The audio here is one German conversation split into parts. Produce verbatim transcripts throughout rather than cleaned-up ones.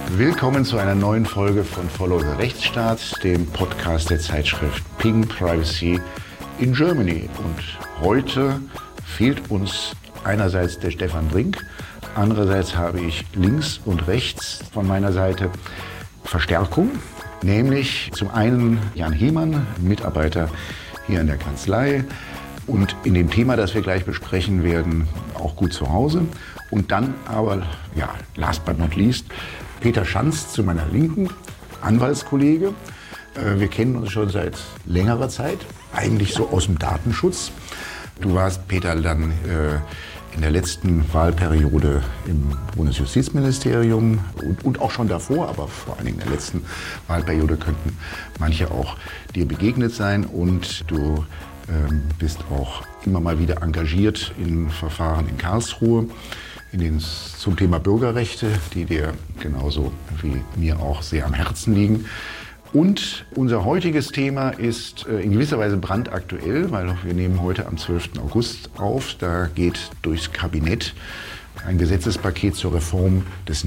Willkommen zu einer neuen Folge von Follow the Rechtsstaat, dem Podcast der Zeitschrift Ping Privacy in Germany. Und heute fehlt uns einerseits der Stefan Brink, andererseits habe ich links und rechts von meiner Seite Verstärkung, nämlich zum einen Jan Hehmann, Mitarbeiter hier in der Kanzlei und in dem Thema, das wir gleich besprechen werden, auch gut zu Hause. Und dann aber, ja, last but not least, Peter Schanz zu meiner Linken, Anwaltskollege. Wir kennen uns schon seit längerer Zeit, eigentlich so aus dem Datenschutz. Du warst, Peter, dann in der letzten Wahlperiode im Bundesjustizministerium und, und auch schon davor, aber vor allen Dingen in der letzten Wahlperiode könnten manche auch dir begegnet sein. Und du ähm, bist auch immer mal wieder engagiert in Verfahren in Karlsruhe in den, zum Thema Bürgerrechte, die dir genauso wie mir auch sehr am Herzen liegen. Und unser heutiges Thema ist in gewisser Weise brandaktuell, weil wir nehmen heute am zwölften August auf. Da geht durchs Kabinett ein Gesetzespaket zur Reform des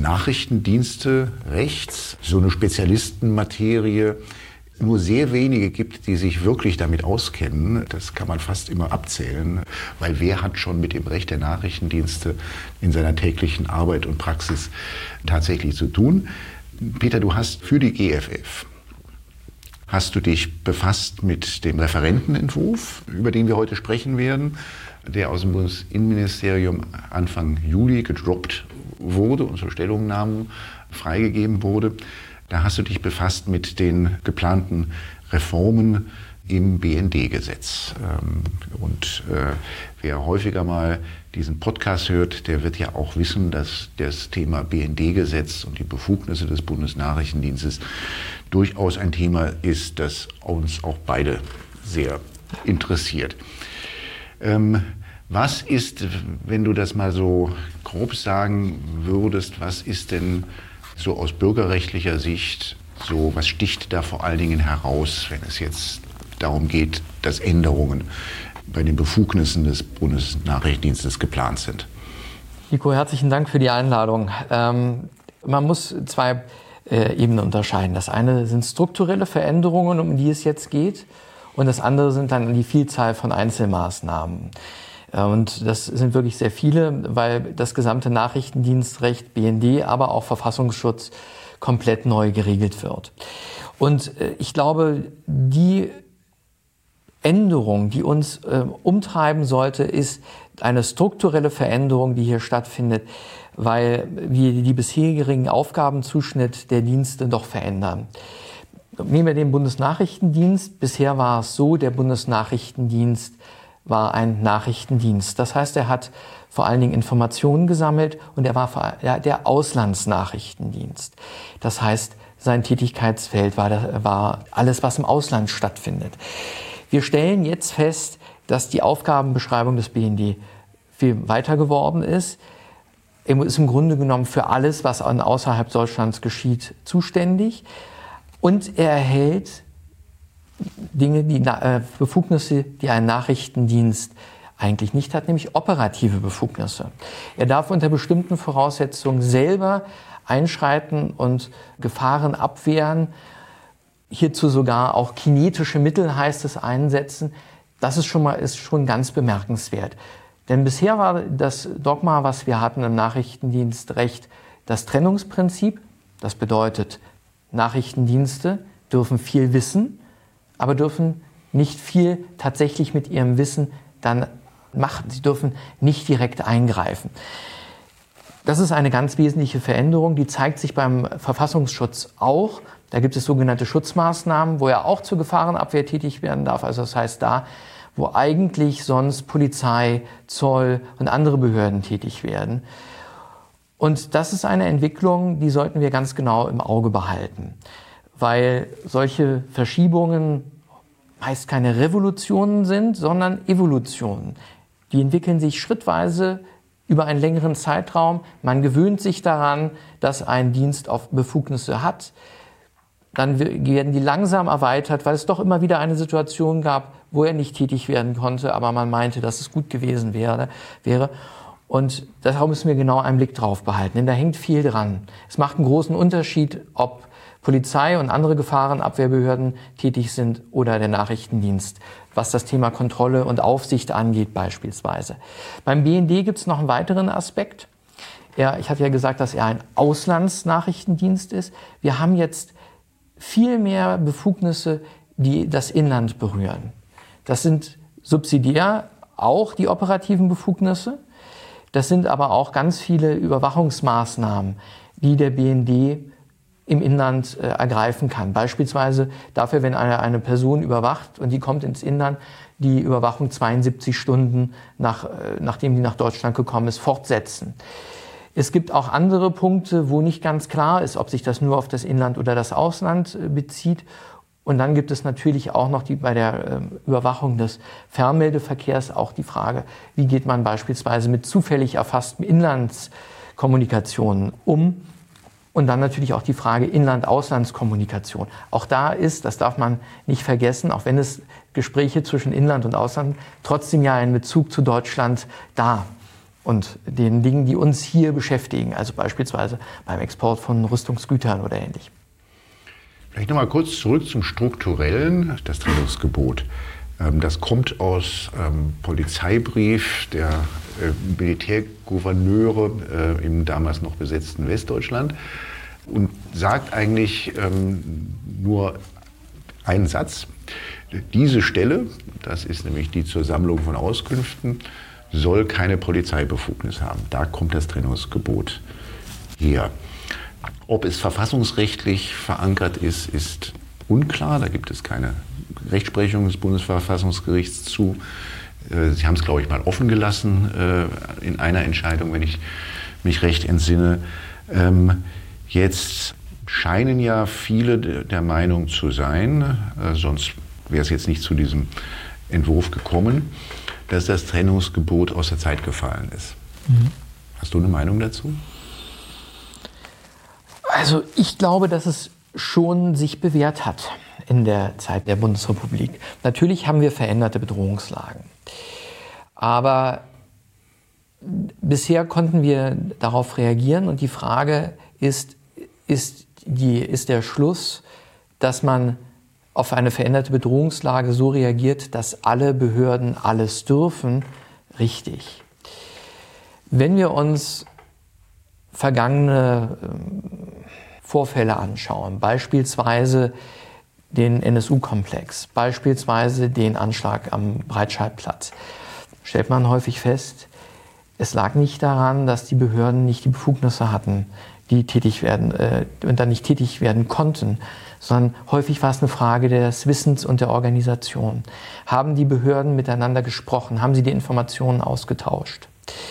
Nachrichtendiensterechts. So eine Spezialistenmaterie. Nur sehr wenige gibt, die sich wirklich damit auskennen. Das kann man fast immer abzählen, weil wer hat schon mit dem Recht der Nachrichtendienste in seiner täglichen Arbeit und Praxis tatsächlich zu tun? Peter, du hast für die G F F Hast du dich befasst mit dem Referentenentwurf, über den wir heute sprechen werden, der aus dem Bundesinnenministerium Anfang Juli gedroppt wurde und zur Stellungnahmen freigegeben wurde? Da hast du dich befasst mit den geplanten Reformen im B N D-Gesetz. Und wer häufiger mal diesen Podcast hört, der wird ja auch wissen, dass das Thema B N D-Gesetz und die Befugnisse des Bundesnachrichtendienstes durchaus ein Thema ist, das uns auch beide sehr interessiert. Was ist, wenn du das mal so grob sagen würdest, was ist denn so aus bürgerrechtlicher Sicht, so was sticht da vor allen Dingen heraus, wenn es jetzt darum geht, dass Änderungen bei den Befugnissen des Bundesnachrichtendienstes geplant sind? Nico, herzlichen Dank für die Einladung. Ähm, man muss zwei äh, Ebenen unterscheiden. Das eine sind strukturelle Veränderungen, um die es jetzt geht, und das andere sind dann die Vielzahl von Einzelmaßnahmen. Und das sind wirklich sehr viele, weil das gesamte Nachrichtendienstrecht, B N D, aber auch Verfassungsschutz komplett neu geregelt wird. Und ich glaube, die Änderung, die uns äh, umtreiben sollte, ist eine strukturelle Veränderung, die hier stattfindet, weil wir die bisherigen Aufgabenzuschnitt der Dienste doch verändern. Nehmen wir den Bundesnachrichtendienst. Bisher war es so, der Bundesnachrichtendienst war ein Nachrichtendienst. Das heißt, er hat vor allen Dingen Informationen gesammelt und er war der Auslandsnachrichtendienst. Das heißt, sein Tätigkeitsfeld war, war alles, was im Ausland stattfindet. Wir stellen jetzt fest, dass die Aufgabenbeschreibung des B N D viel weiter geworden ist. Er ist im Grunde genommen für alles, was außerhalb Deutschlands geschieht, zuständig. Und er erhält Dinge, die äh, Befugnisse, die ein Nachrichtendienst eigentlich nicht hat, nämlich operative Befugnisse. Er darf unter bestimmten Voraussetzungen selber einschreiten und Gefahren abwehren, hierzu sogar auch kinetische Mittel, heißt es, einsetzen. Das ist schon mal ist schon ganz bemerkenswert. Denn bisher war das Dogma, was wir hatten im Nachrichtendienstrecht, das Trennungsprinzip. Das bedeutet, Nachrichtendienste dürfen viel wissen, aber dürfen nicht viel tatsächlich mit ihrem Wissen dann machen. Sie dürfen nicht direkt eingreifen. Das ist eine ganz wesentliche Veränderung, die zeigt sich beim Verfassungsschutz auch. Da gibt es sogenannte Schutzmaßnahmen, wo er auch zur Gefahrenabwehr tätig werden darf. Also das heißt da, wo eigentlich sonst Polizei, Zoll und andere Behörden tätig werden. Und das ist eine Entwicklung, die sollten wir ganz genau im Auge behalten. Weil solche Verschiebungen meist keine Revolutionen sind, sondern Evolutionen. Die entwickeln sich schrittweise über einen längeren Zeitraum. Man gewöhnt sich daran, dass ein Dienst auf Befugnisse hat. Dann werden die langsam erweitert, weil es doch immer wieder eine Situation gab, wo er nicht tätig werden konnte, aber man meinte, dass es gut gewesen wäre. wäre. Und darauf müssen wir genau einen Blick drauf behalten, denn da hängt viel dran. Es macht einen großen Unterschied, ob Polizei und andere Gefahrenabwehrbehörden tätig sind oder der Nachrichtendienst, was das Thema Kontrolle und Aufsicht angeht beispielsweise. Beim B N D gibt es noch einen weiteren Aspekt. Er, ich hatte ja gesagt, dass er ein Auslandsnachrichtendienst ist. Wir haben jetzt viel mehr Befugnisse, die das Inland berühren. Das sind subsidiär auch die operativen Befugnisse. Das sind aber auch ganz viele Überwachungsmaßnahmen, die der B N D im Inland äh, ergreifen kann. Beispielsweise dafür, wenn eine, eine Person überwacht und die kommt ins Inland, die Überwachung zweiundsiebzig Stunden, nach, äh, nachdem die nach Deutschland gekommen ist, fortsetzen. Es gibt auch andere Punkte, wo nicht ganz klar ist, ob sich das nur auf das Inland oder das Ausland äh, bezieht. Und dann gibt es natürlich auch noch die, bei der äh, Überwachung des Fernmeldeverkehrs auch die Frage, wie geht man beispielsweise mit zufällig erfassten Inlandskommunikationen um? Und dann natürlich auch die Frage Inland-Auslandskommunikation. Auch da ist, das darf man nicht vergessen, auch wenn es Gespräche zwischen Inland und Ausland, trotzdem ja ein Bezug zu Deutschland da. Und den Dingen, die uns hier beschäftigen, also beispielsweise beim Export von Rüstungsgütern oder ähnlich. Vielleicht noch mal kurz zurück zum Strukturellen, das Trennungsgebot. Das kommt aus ähm, Polizeibrief der äh, Militärgouverneure äh, im damals noch besetzten Westdeutschland und sagt eigentlich ähm, nur einen Satz. Diese Stelle, das ist nämlich die zur Sammlung von Auskünften, soll keine Polizeibefugnis haben. Da kommt das Trennungsgebot her. Ob es verfassungsrechtlich verankert ist, ist unklar. Da gibt es keine Rechtsprechung des Bundesverfassungsgerichts zu. Sie haben es, glaube ich, mal offen gelassen in einer Entscheidung, wenn ich mich recht entsinne. Jetzt scheinen ja viele der Meinung zu sein, sonst wäre es jetzt nicht zu diesem Entwurf gekommen, dass das Trennungsgebot aus der Zeit gefallen ist. Mhm. Hast du eine Meinung dazu? Also ich glaube, dass es schon sich bewährt hat in der Zeit der Bundesrepublik. Natürlich haben wir veränderte Bedrohungslagen. Aber bisher konnten wir darauf reagieren und die Frage ist, ist, die, ist der Schluss, dass man auf eine veränderte Bedrohungslage so reagiert, dass alle Behörden alles dürfen, richtig. Wenn wir uns vergangene Vorfälle anschauen, beispielsweise den N S U-Komplex, beispielsweise den Anschlag am Breitscheidplatz, stellt man häufig fest, es lag nicht daran, dass die Behörden nicht die Befugnisse hatten, die tätig werden äh, und dann nicht tätig werden konnten, sondern häufig war es eine Frage des Wissens und der Organisation. Haben die Behörden miteinander gesprochen? Haben sie die Informationen ausgetauscht?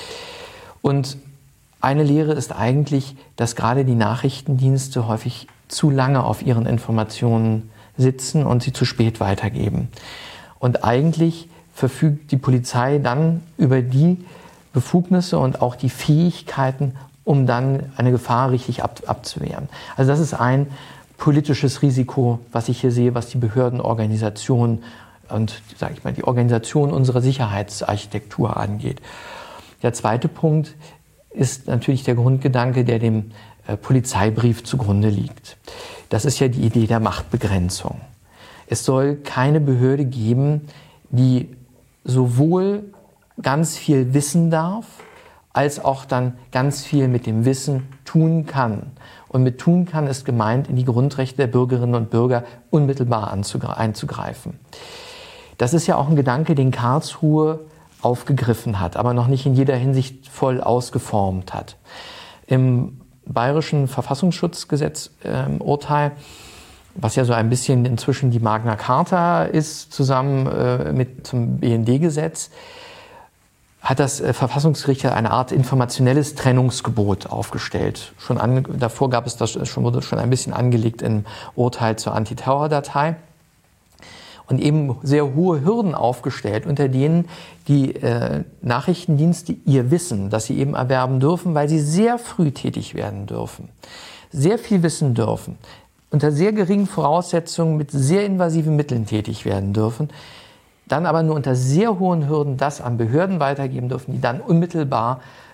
Und eine Lehre ist eigentlich, dass gerade die Nachrichtendienste häufig zu lange auf ihren Informationen sitzen und sie zu spät weitergeben. Und eigentlich verfügt die Polizei dann über die Befugnisse und auch die Fähigkeiten, um dann eine Gefahr richtig ab, abzuwehren. Also das ist ein politisches Risiko, was ich hier sehe, was die Behördenorganisation und, sage ich mal, die Organisation unserer Sicherheitsarchitektur angeht. Der zweite Punkt ist natürlich der Grundgedanke, der dem äh, Polizeibrief zugrunde liegt. Das ist ja die Idee der Machtbegrenzung. Es soll keine Behörde geben, die sowohl ganz viel wissen darf, als auch dann ganz viel mit dem Wissen tun kann. Und mit tun kann ist gemeint, in die Grundrechte der Bürgerinnen und Bürger unmittelbar einzugreifen. Das ist ja auch ein Gedanke, den Karlsruhe aufgegriffen hat, aber noch nicht in jeder Hinsicht voll ausgeformt hat. Im bayerischen Verfassungsschutzgesetz äh, Urteil, was ja so ein bisschen inzwischen die Magna Carta ist, zusammen äh, mit zum B N D-Gesetz, hat das äh, Verfassungsgericht eine Art informationelles Trennungsgebot aufgestellt. Schon an, davor gab es das schon, wurde schon ein bisschen angelegt im Urteil zur Antiterrordatei. Und eben sehr hohe Hürden aufgestellt, unter denen die äh, Nachrichtendienste ihr Wissen, das sie eben erwerben dürfen, weil sie sehr früh tätig werden dürfen, sehr viel wissen dürfen, unter sehr geringen Voraussetzungen mit sehr invasiven Mitteln tätig werden dürfen, dann aber nur unter sehr hohen Hürden das an Behörden weitergeben dürfen, die dann unmittelbar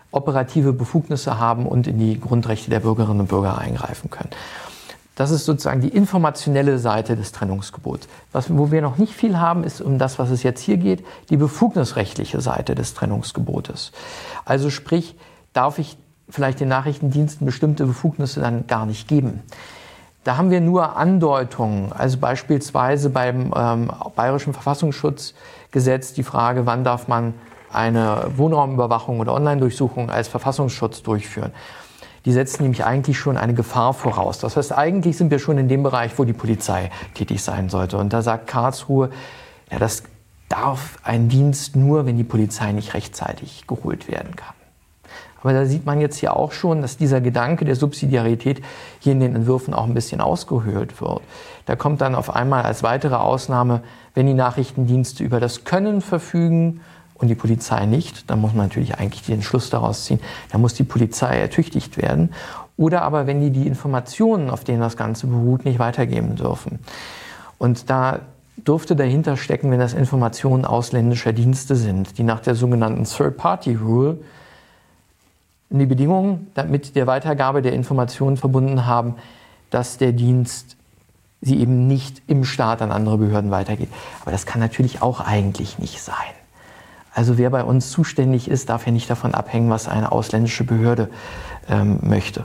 operative Befugnisse haben und in die Grundrechte der Bürgerinnen und Bürger eingreifen können. Das ist sozusagen die informationelle Seite des Trennungsgebots. Was, wo wir noch nicht viel haben, ist um das, was es jetzt hier geht, die befugnisrechtliche Seite des Trennungsgebotes. Also sprich, darf ich vielleicht den Nachrichtendiensten bestimmte Befugnisse dann gar nicht geben. Da haben wir nur Andeutungen, also beispielsweise beim ähm, Bayerischen Verfassungsschutzgesetz die Frage, wann darf man eine Wohnraumüberwachung oder Online-Durchsuchung als Verfassungsschutz durchführen. Die setzen nämlich eigentlich schon eine Gefahr voraus. Das heißt, eigentlich sind wir schon in dem Bereich, wo die Polizei tätig sein sollte. Und da sagt Karlsruhe, ja, das darf ein Dienst nur, wenn die Polizei nicht rechtzeitig geholt werden kann. Aber da sieht man jetzt hier auch schon, dass dieser Gedanke der Subsidiarität hier in den Entwürfen auch ein bisschen ausgehöhlt wird. Da kommt dann auf einmal als weitere Ausnahme, wenn die Nachrichtendienste über das Können verfügen und die Polizei nicht, dann muss man natürlich eigentlich den Schluss daraus ziehen, da muss die Polizei ertüchtigt werden. Oder aber wenn die die Informationen, auf denen das Ganze beruht, nicht weitergeben dürfen. Und da dürfte dahinter stecken, wenn das Informationen ausländischer Dienste sind, die nach der sogenannten Third-Party-Rule die Bedingungen mit der Weitergabe der Informationen verbunden haben, dass der Dienst sie eben nicht im Staat an andere Behörden weitergeht. Aber das kann natürlich auch eigentlich nicht sein. Also wer bei uns zuständig ist, darf ja nicht davon abhängen, was eine ausländische Behörde ähm, möchte.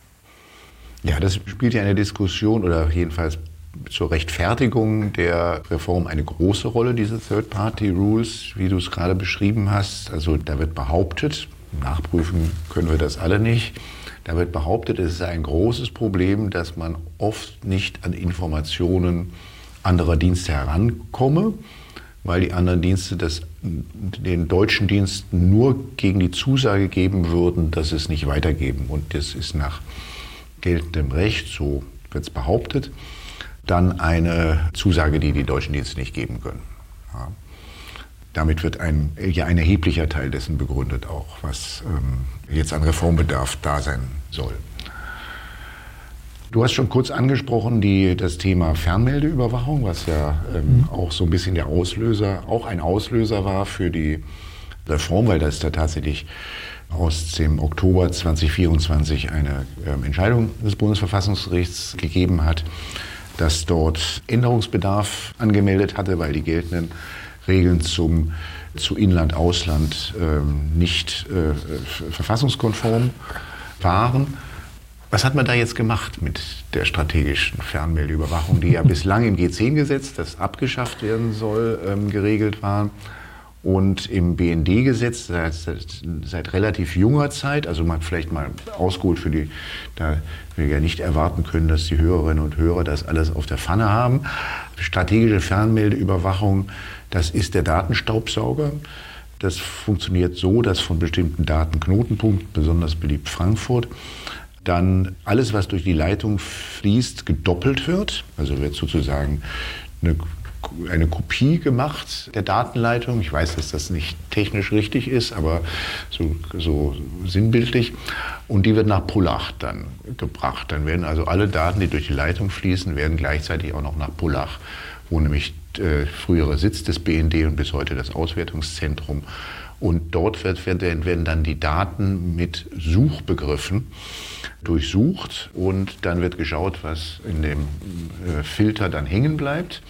Ja, das spielt ja eine Diskussion oder jedenfalls zur Rechtfertigung der Reform eine große Rolle, diese Third-Party-Rules, wie du es gerade beschrieben hast. Also da wird behauptet, nachprüfen können wir das alle nicht, da wird behauptet, es ist ein großes Problem, dass man oft nicht an Informationen anderer Dienste herankomme, weil die anderen Dienste das den deutschen Diensten nur gegen die Zusage geben würden, dass sie es nicht weitergeben. Und das ist nach geltendem Recht, so wird es behauptet, dann eine Zusage, die die deutschen Dienste nicht geben können. Ja. Damit wird ein, ja, ein erheblicher Teil dessen begründet, auch was ähm, jetzt an Reformbedarf da sein soll. Du hast schon kurz angesprochen, die, das Thema Fernmeldeüberwachung, was ja ähm, mhm. auch so ein bisschen der Auslöser, auch ein Auslöser war für die Reform, weil das da tatsächlich aus dem Oktober zweitausendvierundzwanzig eine ähm, Entscheidung des Bundesverfassungsgerichts gegeben hat, das dort Änderungsbedarf angemeldet hatte, weil die geltenden Regeln zum, zu Inland-Ausland ähm, nicht äh, verfassungskonform waren. Was hat man da jetzt gemacht mit der strategischen Fernmeldeüberwachung, die ja bislang im G zehn Gesetz, das abgeschafft werden soll, ähm, geregelt war und im B N D-Gesetz seit, seit, seit relativ junger Zeit, also man vielleicht mal ausgeholt für die, da wir ja nicht erwarten können, dass die Hörerinnen und Hörer das alles auf der Pfanne haben. Strategische Fernmeldeüberwachung, das ist der Datenstaubsauger. Das funktioniert so, dass von bestimmten Datenknotenpunkten, besonders beliebt Frankfurt, dann alles, was durch die Leitung fließt, gedoppelt wird. Also wird sozusagen eine, eine Kopie gemacht der Datenleitung. Ich weiß, dass das nicht technisch richtig ist, aber so, so sinnbildlich. Und die wird nach Pullach dann gebracht. Dann werden also alle Daten, die durch die Leitung fließen, werden gleichzeitig auch noch nach Pullach, wo nämlich äh, frühere Sitz des B N D und bis heute das Auswertungszentrum. Und dort wird, werden dann die Daten mit Suchbegriffen durchsucht und dann wird geschaut, was in dem äh, Filter dann hängen bleibt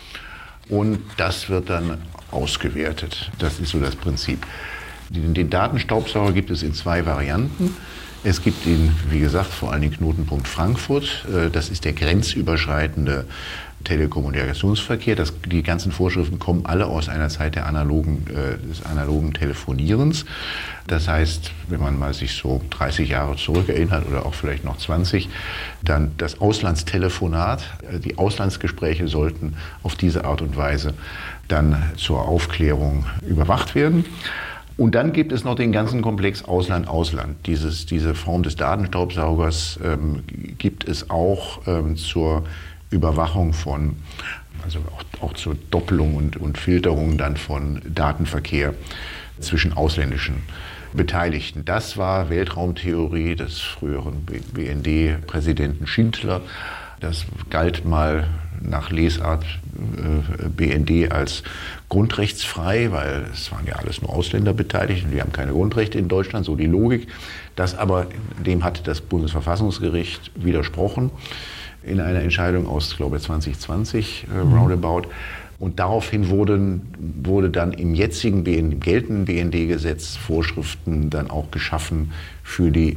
und das wird dann ausgewertet. Das ist so das Prinzip. Den, den Datenstaubsauger gibt es in zwei Varianten. Es gibt ihn, wie gesagt, vor allem den Knotenpunkt Frankfurt. Äh, das ist der grenzüberschreitende Telekommunikationsverkehr. Das, die ganzen Vorschriften kommen alle aus einer Zeit der analogen, äh, des analogen Telefonierens. Das heißt, wenn man mal sich so dreißig Jahre zurückerinnert oder auch vielleicht noch zwanzig, dann das Auslandstelefonat, äh, die Auslandsgespräche sollten auf diese Art und Weise dann zur Aufklärung überwacht werden. Und dann gibt es noch den ganzen Komplex Ausland-Ausland. Dieses, diese Form des Datenstaubsaugers ähm, gibt es auch ähm, zur Überwachung von, also auch, auch zur Doppelung und, und Filterung dann von Datenverkehr zwischen ausländischen Beteiligten. Das war Weltraumtheorie des früheren B N D-Präsidenten Schindler. Das galt mal nach Lesart äh, B N D als grundrechtsfrei, weil es waren ja alles nur Ausländer beteiligt und die haben keine Grundrechte in Deutschland, so die Logik. Das aber, dem hat das Bundesverfassungsgericht widersprochen in einer Entscheidung aus, glaube ich, zwanzig zwanzig äh, mhm. roundabout. Und daraufhin wurden, wurde dann im jetzigen B N D, geltenden B N D-Gesetz Vorschriften dann auch geschaffen für die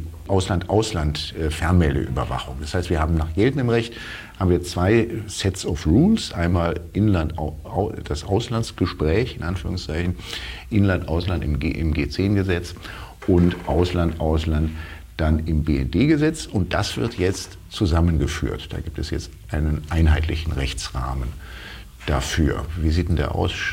Ausland-Ausland-Fernmeldeüberwachung. Das heißt, wir haben nach geltendem Recht haben wir zwei Sets of Rules. Einmal Inland, das Auslandsgespräch, in Anführungszeichen, Inland-Ausland im G zehn Gesetz und Ausland-Ausland dann im B N D-Gesetz. Und das wird jetzt zusammengeführt. Da gibt es jetzt einen einheitlichen Rechtsrahmen dafür. Wie sieht denn der aus?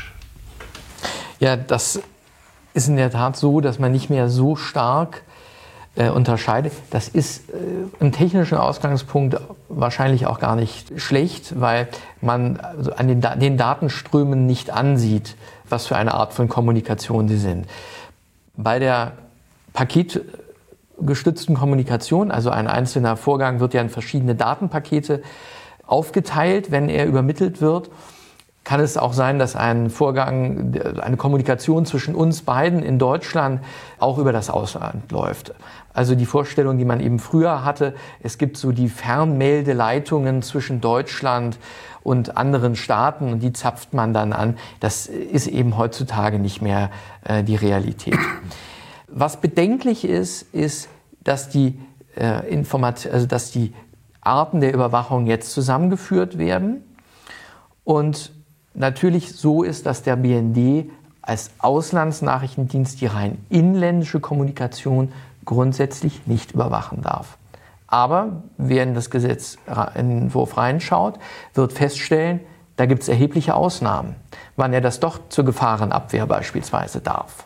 Ja, das ist in der Tat so, dass man nicht mehr so stark äh, unterscheidet. Das ist äh, im technischen Ausgangspunkt wahrscheinlich auch gar nicht schlecht, weil man also an den, den Datenströmen nicht ansieht, was für eine Art von Kommunikation sie sind. Bei der paketgestützten Kommunikation, also ein einzelner Vorgang wird ja in verschiedene Datenpakete aufgeteilt, wenn er übermittelt wird, kann es auch sein, dass ein Vorgang, eine Kommunikation zwischen uns beiden in Deutschland auch über das Ausland läuft. Also die Vorstellung, die man eben früher hatte, es gibt so die Fernmeldeleitungen zwischen Deutschland und anderen Staaten und die zapft man dann an. Das ist eben heutzutage nicht mehr äh, die Realität. Was bedenklich ist, ist, dass die, äh, Informat- also dass die Arten der Überwachung jetzt zusammengeführt werden und natürlich so ist, dass der B N D als Auslandsnachrichtendienst die rein inländische Kommunikation grundsätzlich nicht überwachen darf. Aber wer in das Gesetzentwurf reinschaut, wird feststellen, da gibt es erhebliche Ausnahmen, wann er das doch zur Gefahrenabwehr beispielsweise darf.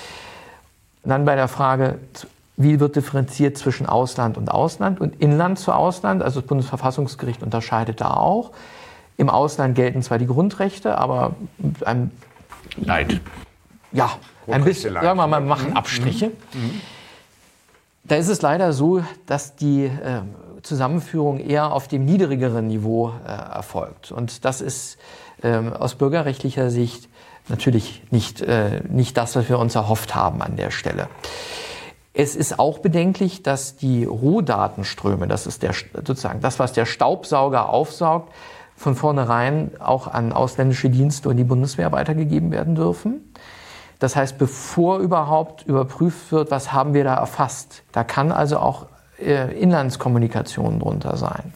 Dann bei der Frage, wie wird differenziert zwischen Ausland und Ausland und Inland zu Ausland, also das Bundesverfassungsgericht unterscheidet da auch. Im Ausland gelten zwar die Grundrechte, aber ein Leid. Ja, ein bisschen, sagen wir mal, wir machen Abstriche. Mhm. Mhm. Da ist es leider so, dass die äh, Zusammenführung eher auf dem niedrigeren Niveau äh, erfolgt. Und das ist äh, aus bürgerrechtlicher Sicht natürlich nicht, äh, nicht das, was wir uns erhofft haben an der Stelle. Es ist auch bedenklich, dass die Rohdatenströme, das ist der, sozusagen das, was der Staubsauger aufsaugt, von vornherein auch an ausländische Dienste und die Bundeswehr weitergegeben werden dürfen. Das heißt, bevor überhaupt überprüft wird, was haben wir da erfasst, da kann also auch äh, Inlandskommunikation drunter sein.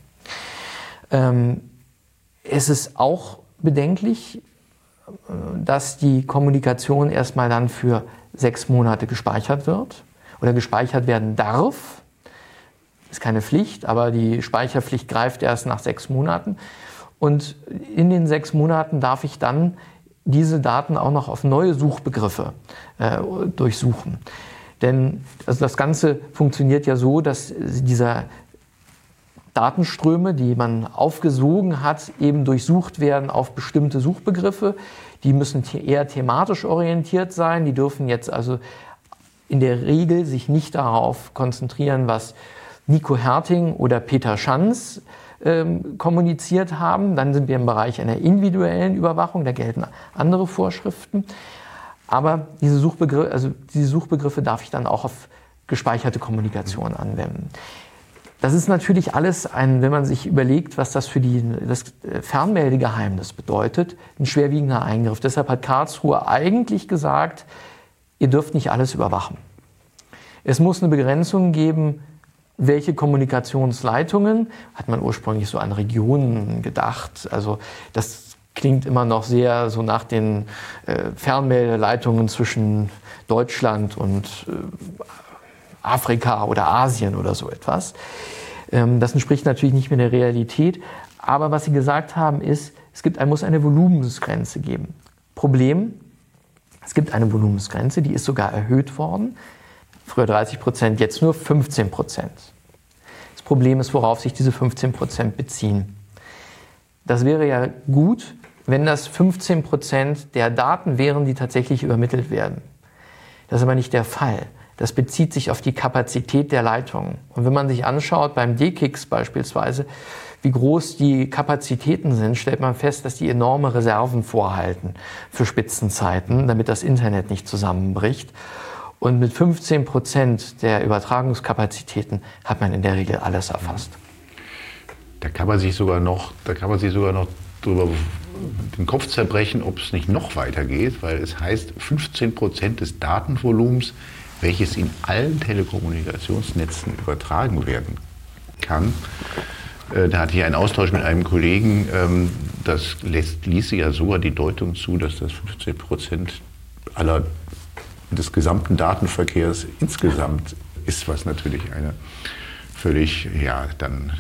Ähm, es ist auch bedenklich, äh, dass die Kommunikation erstmal dann für sechs Monate gespeichert wird oder gespeichert werden darf. Ist keine Pflicht, aber die Speicherpflicht greift erst nach sechs Monaten. Und in den sechs Monaten darf ich dann diese Daten auch noch auf neue Suchbegriffe äh, durchsuchen. Denn also das Ganze funktioniert ja so, dass diese Datenströme, die man aufgesogen hat, eben durchsucht werden auf bestimmte Suchbegriffe. Die müssen eher thematisch orientiert sein. Die dürfen jetzt also in der Regel sich nicht darauf konzentrieren, was Nico Herting oder Peter Schanz ähm, kommuniziert haben. Dann sind wir im Bereich einer individuellen Überwachung, da gelten andere Vorschriften. Aber diese Suchbegriffe, also diese Suchbegriffe darf ich dann auch auf gespeicherte Kommunikation anwenden. Das ist natürlich alles ein, wenn man sich überlegt, was das für die, das Fernmeldegeheimnis bedeutet, ein schwerwiegender Eingriff. Deshalb hat Karlsruhe eigentlich gesagt, ihr dürft nicht alles überwachen. Es muss eine Begrenzung geben, welche Kommunikationsleitungen, hat man ursprünglich so an Regionen gedacht. Also das klingt immer noch sehr so nach den äh, Fernmeldeleitungen zwischen Deutschland und äh, Afrika oder Asien oder so etwas. Ähm, das entspricht natürlich nicht mehr der Realität. Aber was Sie gesagt haben ist, es gibt, muss eine Volumensgrenze geben. Problem, es gibt eine Volumensgrenze, die ist sogar erhöht worden. Früher dreißig Prozent, jetzt nur fünfzehn Prozent. Das Problem ist, worauf sich diese fünfzehn Prozent beziehen. Das wäre ja gut, wenn das fünfzehn Prozent der Daten wären, die tatsächlich übermittelt werden. Das ist aber nicht der Fall. Das bezieht sich auf die Kapazität der Leitungen. Und wenn man sich anschaut, beim D K I X beispielsweise, wie groß die Kapazitäten sind, stellt man fest, dass die enorme Reserven vorhalten für Spitzenzeiten, damit das Internet nicht zusammenbricht. Und mit fünfzehn Prozent der Übertragungskapazitäten hat man in der Regel alles erfasst. Da kann man sich sogar noch, da kann man sich sogar noch drüber den Kopf zerbrechen, ob es nicht noch weiter geht, weil es heißt, fünfzehn Prozent des Datenvolumens, welches in allen Telekommunikationsnetzen übertragen werden kann. Da hatte ich einen Austausch mit einem Kollegen, das lässt, ließe ja sogar die Deutung zu, dass das fünfzehn Prozent aller, des gesamten Datenverkehrs insgesamt ist, was natürlich eine völlig, ja, dann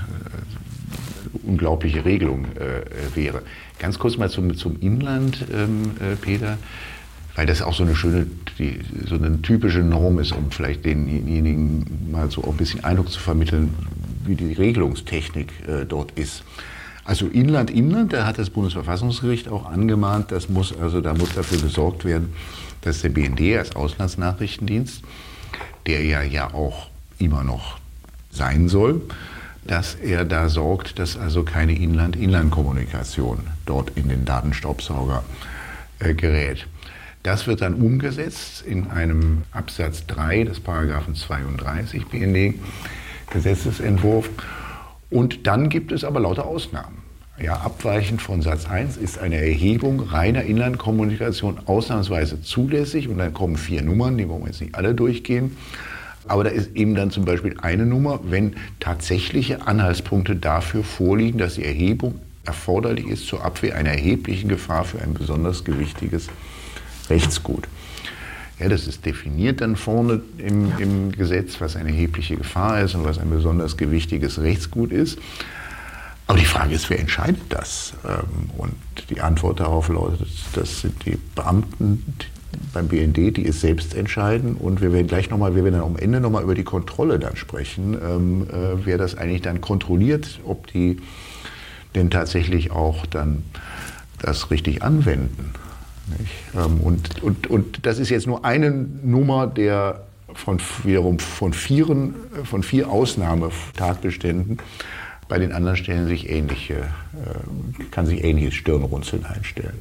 äh, unglaubliche Regelung äh, wäre. Ganz kurz mal zum, zum Inland, ähm, äh, Peter, weil das auch so eine schöne, die, so eine typische Norm ist, um vielleicht denjenigen mal so auch ein bisschen Eindruck zu vermitteln, wie die Regelungstechnik äh, dort ist. Also Inland, Inland, da hat das Bundesverfassungsgericht auch angemahnt, das muss, also da muss dafür gesorgt werden, dass der B N D als Auslandsnachrichtendienst, der ja ja auch immer noch sein soll, dass er da sorgt, dass also keine Inland-Inland-Kommunikation dort in den Datenstaubsauger äh, gerät. Das wird dann umgesetzt in einem Absatz drei des Paragraphen zweiunddreißig B N D-Gesetzesentwurf. Und dann gibt es aber lauter Ausnahmen. Ja, abweichend von Satz eins ist eine Erhebung reiner Inlandkommunikation ausnahmsweise zulässig. Und dann kommen vier Nummern, die wollen wir jetzt nicht alle durchgehen. Aber da ist eben dann zum Beispiel eine Nummer, wenn tatsächliche Anhaltspunkte dafür vorliegen, dass die Erhebung erforderlich ist zur Abwehr einer erheblichen Gefahr für ein besonders gewichtiges Rechtsgut. Ja, das ist definiert dann vorne im, im Gesetz, was eine erhebliche Gefahr ist und was ein besonders gewichtiges Rechtsgut ist. Aber die Frage ist, wer entscheidet das? Und die Antwort darauf lautet, das sind die Beamten beim B N D, die es selbst entscheiden. Und wir werden gleich nochmal, wir werden dann am Ende nochmal über die Kontrolle dann sprechen, ähm, äh, wer das eigentlich dann kontrolliert, ob die denn tatsächlich auch dann das richtig anwenden. Nicht? Ähm, und, und, und das ist jetzt nur eine Nummer der von wiederum von, vieren, von vier Ausnahmetatbeständen. Bei den anderen stellen sich ähnliche, äh, kann sich ähnliches Stirnrunzeln einstellen.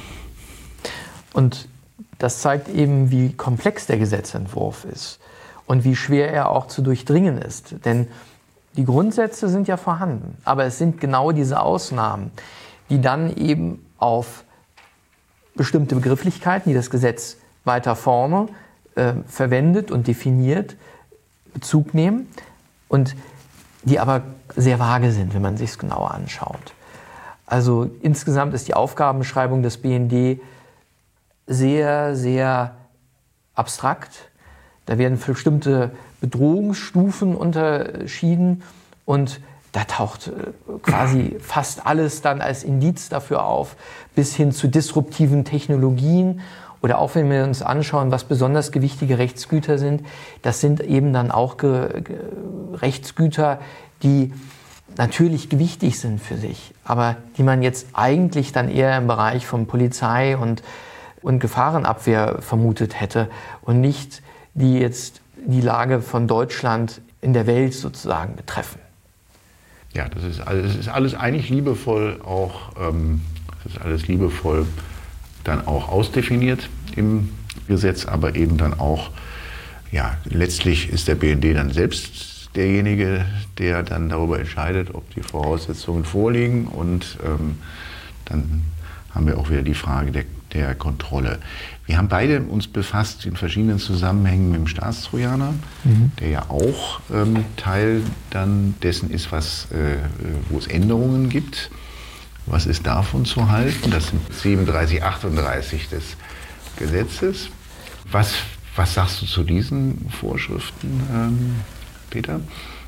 Und das zeigt eben, wie komplex der Gesetzentwurf ist und wie schwer er auch zu durchdringen ist. Denn die Grundsätze sind ja vorhanden, aber es sind genau diese Ausnahmen, die dann eben auf bestimmte Begrifflichkeiten, die das Gesetz weiter vorne äh, verwendet und definiert, Bezug nehmen und die aber sehr vage sind, wenn man sich es genauer anschaut. Also insgesamt ist die Aufgabenbeschreibung des B N D sehr, sehr abstrakt. Da werden bestimmte Bedrohungsstufen unterschieden und da taucht quasi fast alles dann als Indiz dafür auf, bis hin zu disruptiven Technologien. Oder auch wenn wir uns anschauen, was besonders gewichtige Rechtsgüter sind, das sind eben dann auch Ge- Ge- Rechtsgüter, die natürlich gewichtig sind für sich, aber die man jetzt eigentlich dann eher im Bereich von Polizei und, und Gefahrenabwehr vermutet hätte und nicht die jetzt die Lage von Deutschland in der Welt sozusagen betreffen. Ja, das ist alles, das ist alles eigentlich liebevoll auch, ähm, das ist alles liebevoll dann auch ausdefiniert im Gesetz, aber eben dann auch, ja, letztlich ist der B N D dann selbst derjenige, der dann darüber entscheidet, ob die Voraussetzungen vorliegen und ähm, dann haben wir auch wieder die Frage der, der Kontrolle. Wir haben beide uns befasst in verschiedenen Zusammenhängen mit dem Staatstrojaner, mhm. der ja auch ähm, Teil dann dessen ist, was, äh, wo es Änderungen gibt. Was ist davon zu halten? Das sind siebenunddreißig, achtunddreißig des Gesetzes. Was, was sagst du zu diesen Vorschriften, ähm, Peter?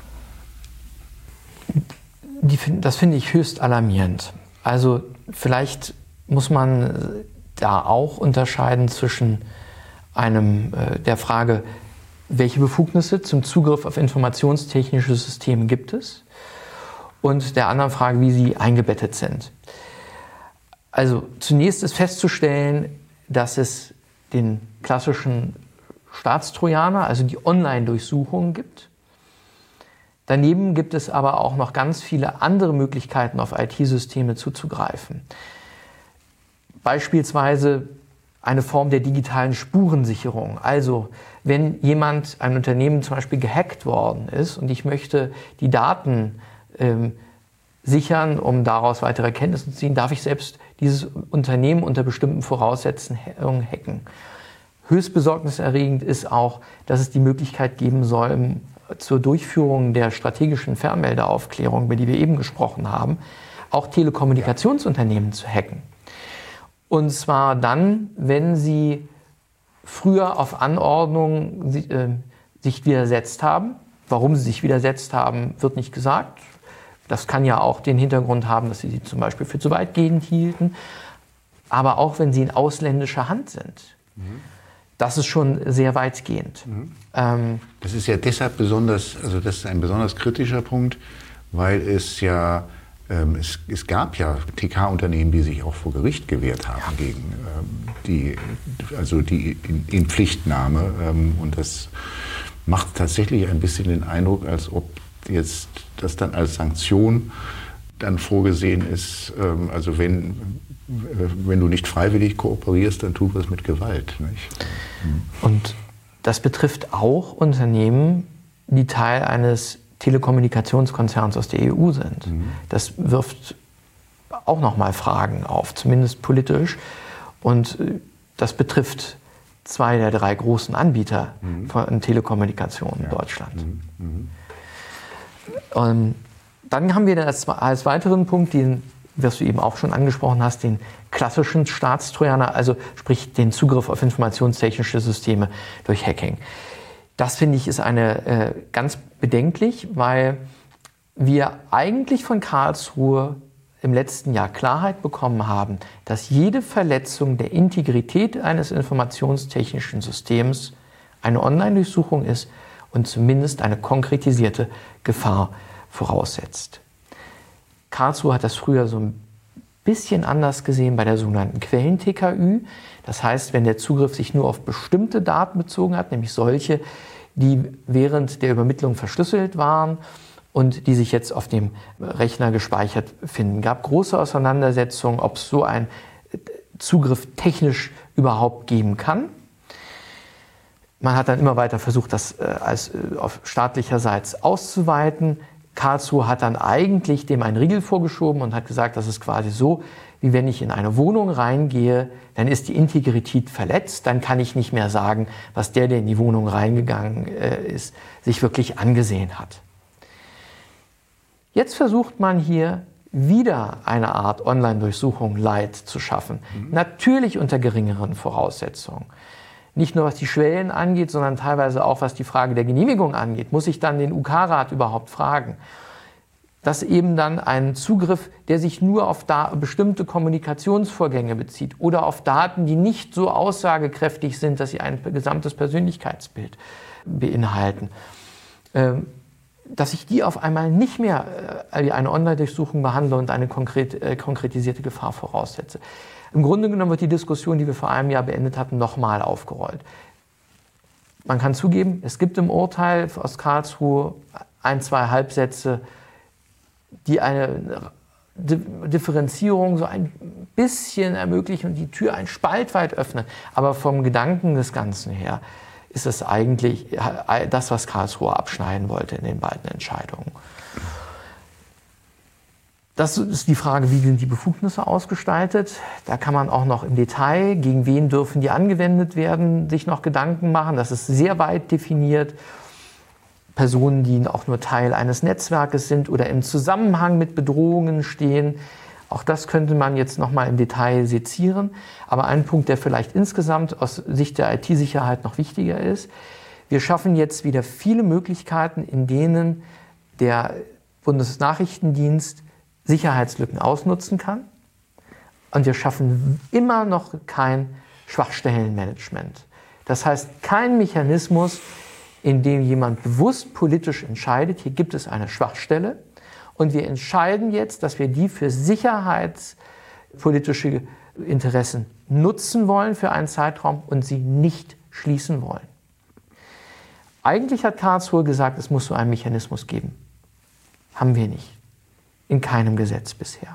Die, das finde ich höchst alarmierend. Also vielleicht muss man da auch unterscheiden zwischen einem, äh, der Frage, welche Befugnisse zum Zugriff auf informationstechnische Systeme gibt es, und der anderen Frage, wie sie eingebettet sind. Also zunächst ist festzustellen, dass es den klassischen Staatstrojaner, also die Online-Durchsuchungen gibt. Daneben gibt es aber auch noch ganz viele andere Möglichkeiten, auf I T-Systeme zuzugreifen. Beispielsweise eine Form der digitalen Spurensicherung. Also wenn jemand, ein Unternehmen zum Beispiel gehackt worden ist und ich möchte die Daten ähm, sichern, um daraus weitere Erkenntnisse zu ziehen, darf ich selbst dieses Unternehmen unter bestimmten Voraussetzungen hacken. Höchst besorgniserregend ist auch, dass es die Möglichkeit geben soll, zur Durchführung der strategischen Fernmeldeaufklärung, über die wir eben gesprochen haben, auch Telekommunikationsunternehmen zu hacken. Und zwar dann, wenn sie früher auf Anordnung äh, sich widersetzt haben. Warum sie sich widersetzt haben, wird nicht gesagt. Das kann ja auch den Hintergrund haben, dass sie sie zum Beispiel für zu weitgehend hielten. Aber auch wenn sie in ausländischer Hand sind. Mhm. Das ist schon sehr weitgehend. Mhm. Ähm, das ist ja deshalb besonders, also das ist ein besonders kritischer Punkt, weil es ja ähm, es, es gab ja T K-Unternehmen, die sich auch vor Gericht gewehrt haben ja. gegen ähm, die, also die in, Inpflichtnahme. Ähm, und das macht tatsächlich ein bisschen den Eindruck, als ob jetzt das dann als Sanktion dann vorgesehen ist. Ähm, also wenn Wenn du nicht freiwillig kooperierst, dann tu das mit Gewalt. Nicht? Und das betrifft auch Unternehmen, die Teil eines Telekommunikationskonzerns aus der E U sind. Mhm. Das wirft auch nochmal Fragen auf, zumindest politisch. Und das betrifft zwei der drei großen Anbieter mhm. von Telekommunikation in ja. Deutschland. Mhm. Mhm. Und dann haben wir als, als weiteren Punkt den, was du eben auch schon angesprochen hast, den klassischen Staatstrojaner, also sprich den Zugriff auf informationstechnische Systeme durch Hacking. Das finde ich ist eine äh, ganz bedenklich, weil wir eigentlich von Karlsruhe im letzten Jahr Klarheit bekommen haben, dass jede Verletzung der Integrität eines informationstechnischen Systems eine Online-Durchsuchung ist und zumindest eine konkretisierte Gefahr voraussetzt. Karlsruhe hat das früher so ein bisschen anders gesehen bei der sogenannten Quellen-T K Ü. Das heißt, wenn der Zugriff sich nur auf bestimmte Daten bezogen hat, nämlich solche, die während der Übermittlung verschlüsselt waren und die sich jetzt auf dem Rechner gespeichert finden. Gab große Auseinandersetzungen, ob es so einen Zugriff technisch überhaupt geben kann. Man hat dann immer weiter versucht, das äh, als, äh, auf staatlicherseits auszuweiten. Karlsruhe hat dann eigentlich dem einen Riegel vorgeschoben und hat gesagt, das ist quasi so, wie wenn ich in eine Wohnung reingehe, dann ist die Integrität verletzt, dann kann ich nicht mehr sagen, was der, der in die Wohnung reingegangen äh, ist, sich wirklich angesehen hat. Jetzt versucht man hier wieder eine Art Online-Durchsuchung Light zu schaffen. Mhm. Natürlich unter geringeren Voraussetzungen. Nicht nur was die Schwellen angeht, sondern teilweise auch was die Frage der Genehmigung angeht. Muss ich dann den U K-Rat überhaupt fragen? Dass eben dann ein Zugriff, der sich nur auf da bestimmte Kommunikationsvorgänge bezieht oder auf Daten, die nicht so aussagekräftig sind, dass sie ein gesamtes Persönlichkeitsbild beinhalten, ähm, dass ich die auf einmal nicht mehr äh, wie eine Online-Durchsuchung behandle und eine konkret, äh, konkretisierte Gefahr voraussetze. Im Grunde genommen wird die Diskussion, die wir vor einem Jahr beendet hatten, nochmal aufgerollt. Man kann zugeben, es gibt im Urteil aus Karlsruhe ein, zwei Halbsätze, die eine Differenzierung so ein bisschen ermöglichen und die Tür einen Spalt weit öffnen. Aber vom Gedanken des Ganzen her ist es eigentlich das, was Karlsruhe abschneiden wollte in den beiden Entscheidungen. Das ist die Frage, wie sind die Befugnisse ausgestaltet. Da kann man auch noch im Detail, gegen wen dürfen die angewendet werden, sich noch Gedanken machen. Das ist sehr weit definiert. Personen, die auch nur Teil eines Netzwerkes sind oder im Zusammenhang mit Bedrohungen stehen. Auch das könnte man jetzt noch mal im Detail sezieren. Aber ein Punkt, der vielleicht insgesamt aus Sicht der I T-Sicherheit noch wichtiger ist: Wir schaffen jetzt wieder viele Möglichkeiten, in denen der Bundesnachrichtendienst Sicherheitslücken ausnutzen kann. Und wir schaffen immer noch kein Schwachstellenmanagement. Das heißt, kein Mechanismus, in dem jemand bewusst politisch entscheidet, hier gibt es eine Schwachstelle und wir entscheiden jetzt, dass wir die für sicherheitspolitische Interessen nutzen wollen für einen Zeitraum und sie nicht schließen wollen. Eigentlich hat Karlsruhe gesagt, es muss so einen Mechanismus geben. Haben wir nicht. In keinem Gesetz bisher.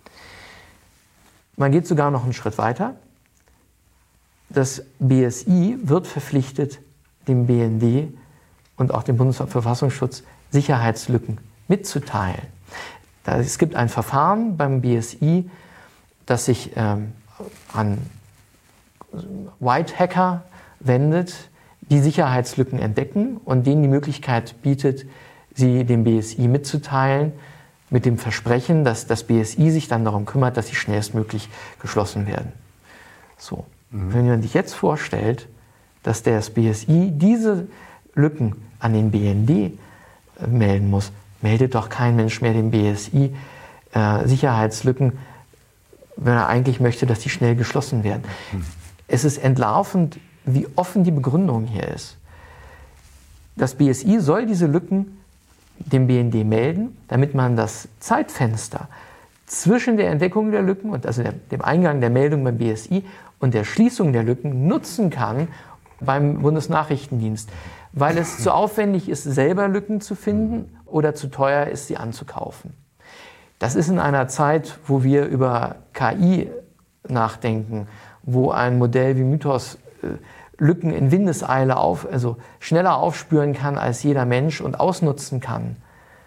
Man geht sogar noch einen Schritt weiter. Das B S I wird verpflichtet, dem B N D und auch dem Bundesverfassungsschutz Sicherheitslücken mitzuteilen. Es gibt ein Verfahren beim B S I, das sich ähm, an White Hacker wendet, die Sicherheitslücken entdecken und denen die Möglichkeit bietet, sie dem B S I mitzuteilen, mit dem Versprechen, dass das B S I sich dann darum kümmert, dass sie schnellstmöglich geschlossen werden. So. Mhm. Wenn man sich jetzt vorstellt, dass das B S I diese Lücken an den B N D äh, melden muss, meldet doch kein Mensch mehr dem B S I äh, Sicherheitslücken, wenn er eigentlich möchte, dass die schnell geschlossen werden. Mhm. Es ist entlarvend, wie offen die Begründung hier ist. Das B S I soll diese Lücken dem B N D melden, damit man das Zeitfenster zwischen der Entdeckung der Lücken, und also der, dem Eingang der Meldung beim B S I und der Schließung der Lücken nutzen kann beim Bundesnachrichtendienst, weil es zu aufwendig ist, selber Lücken zu finden oder zu teuer ist, sie anzukaufen. Das ist in einer Zeit, wo wir über K I nachdenken, wo ein Modell wie Mythos äh, Lücken in Windeseile auf, also schneller aufspüren kann als jeder Mensch und ausnutzen kann,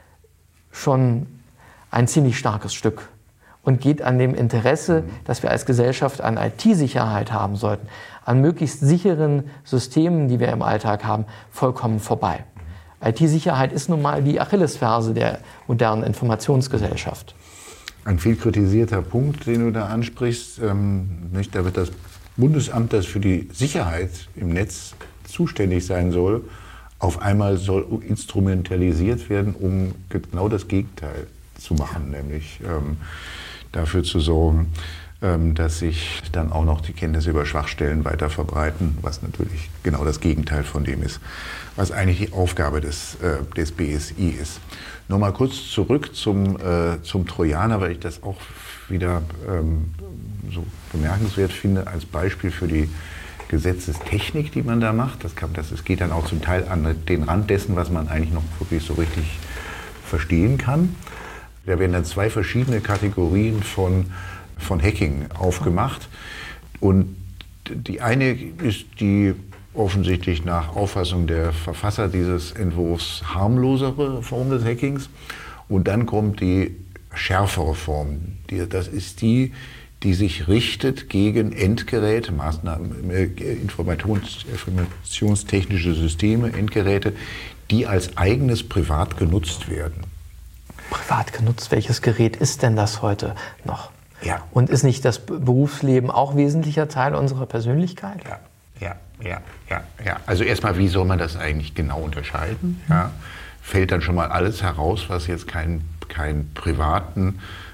schon ein ziemlich starkes Stück und geht an dem Interesse, dass wir als Gesellschaft an I T-Sicherheit haben sollten, an möglichst sicheren Systemen, die wir im Alltag haben, vollkommen vorbei. I T-Sicherheit ist nun mal die Achillesferse der modernen Informationsgesellschaft. Ein viel kritisierter Punkt, den du da ansprichst, ähm, nicht, da wird das Bundesamt, das für die Sicherheit im Netz zuständig sein soll, auf einmal soll instrumentalisiert werden, um genau das Gegenteil zu machen, nämlich ähm, dafür zu sorgen, ähm, dass sich dann auch noch die Kenntnisse über Schwachstellen weiter verbreiten, was natürlich genau das Gegenteil von dem ist, was eigentlich die Aufgabe des, äh, des B S I ist. Nochmal kurz zurück zum, äh, zum Trojaner, weil ich das auch wieder ähm, so bemerkenswert finde, als Beispiel für die Gesetzestechnik, die man da macht. Das, kann, das, das geht dann auch zum Teil an den Rand dessen, was man eigentlich noch wirklich so richtig verstehen kann. Da werden dann zwei verschiedene Kategorien von, von Hacking aufgemacht. Und die eine ist die offensichtlich nach Auffassung der Verfasser dieses Entwurfs harmlosere Form des Hackings. Und dann kommt die schärfere Form. Die, das ist die, die sich richtet gegen Endgeräte, Maßnahmen, Informations, informationstechnische Systeme, Endgeräte, die als eigenes privat genutzt werden. Privat genutzt? Welches Gerät ist denn das heute noch? Ja. Und ist nicht das Berufsleben auch wesentlicher Teil unserer Persönlichkeit? Ja, ja, ja, ja. ja. Also erstmal, wie soll man das eigentlich genau unterscheiden? Mhm. Ja. Fällt dann schon mal alles heraus, was jetzt keinen kein privaten,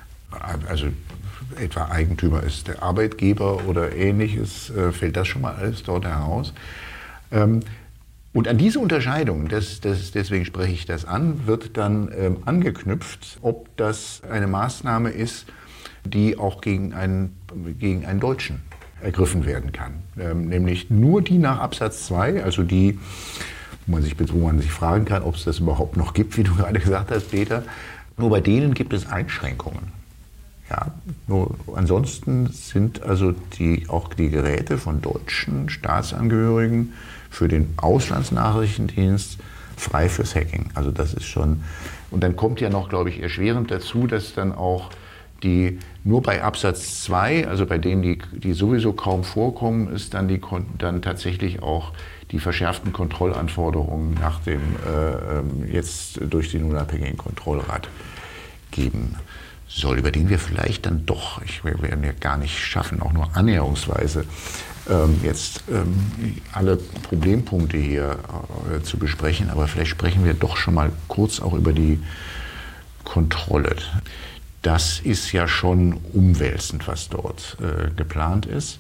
also etwa Eigentümer ist der Arbeitgeber oder Ähnliches, äh, fällt das schon mal alles dort heraus. Ähm, und an diese Unterscheidung, das, das, deswegen spreche ich das an, wird dann ähm, angeknüpft, ob das eine Maßnahme ist, die auch gegen einen, gegen einen Deutschen ergriffen werden kann. Ähm, nämlich nur die nach Absatz zwei, also die, wo man sich, wo man sich fragen kann, ob es das überhaupt noch gibt, wie du gerade gesagt hast, Peter. Nur bei denen gibt es Einschränkungen. Ja, nur ansonsten sind also die, auch die Geräte von deutschen Staatsangehörigen für den Auslandsnachrichtendienst frei fürs Hacking. Also das ist schon, und dann kommt ja noch, glaube ich, erschwerend dazu, dass dann auch die, nur bei Absatz zwei, also bei denen, die, die sowieso kaum vorkommen, ist dann, die, dann tatsächlich auch die verschärften Kontrollanforderungen nach dem äh, jetzt durch den unabhängigen Kontrollrat geben soll, über den wir vielleicht dann doch, ich, wir werden ja gar nicht schaffen, auch nur annäherungsweise ähm, jetzt ähm, alle Problempunkte hier äh, zu besprechen, aber vielleicht sprechen wir doch schon mal kurz auch über die Kontrolle. Das ist ja schon umwälzend, was dort äh, geplant ist.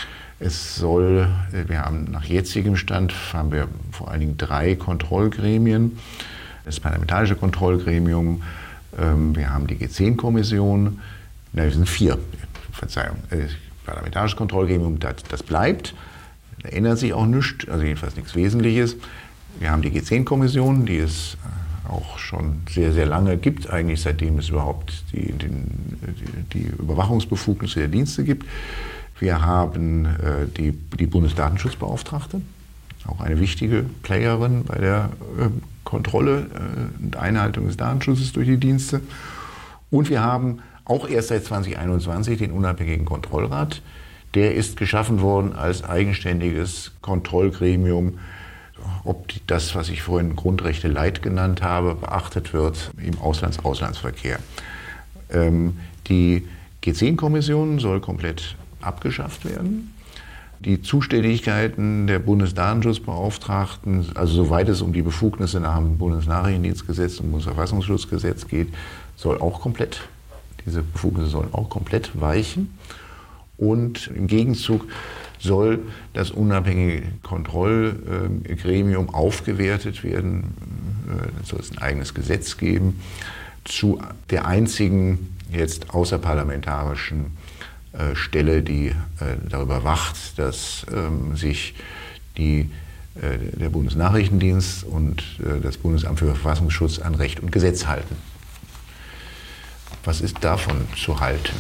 Es soll, wir haben nach jetzigem Stand, haben wir vor allen Dingen drei Kontrollgremien. Das Parlamentarische Kontrollgremium, ähm, wir haben die G zehn Kommission, nein, wir sind vier, Verzeihung. Das Parlamentarische Kontrollgremium, das, das bleibt, da ändert sich auch nichts, also jedenfalls nichts Wesentliches. Wir haben die G zehn Kommission, die es auch schon sehr, sehr lange gibt, eigentlich seitdem es überhaupt die, den, die, die Überwachungsbefugnisse der Dienste gibt. Wir haben äh, die, die Bundesdatenschutzbeauftragte, auch eine wichtige Playerin bei der äh, Kontrolle äh, und Einhaltung des Datenschutzes durch die Dienste. Und wir haben auch erst seit zweitausendeinundzwanzig den unabhängigen Kontrollrat. Der ist geschaffen worden als eigenständiges Kontrollgremium, ob das, was ich vorhin Grundrechte Leit genannt habe, beachtet wird im Auslands-Auslandsverkehr. Ähm, die G zehn Kommission soll komplett abgeschafft werden. Die Zuständigkeiten der Bundesdatenschutzbeauftragten, also soweit es um die Befugnisse nach dem Bundesnachrichtendienstgesetz und Bundesverfassungsschutzgesetz geht, soll auch komplett, diese Befugnisse sollen auch komplett weichen. Und im Gegenzug soll das unabhängige Kontrollgremium aufgewertet werden. Es soll es ein eigenes Gesetz geben zu der einzigen jetzt außerparlamentarischen Stelle, die darüber wacht, dass sich die, der Bundesnachrichtendienst und das Bundesamt für Verfassungsschutz an Recht und Gesetz halten. Was ist davon zu halten?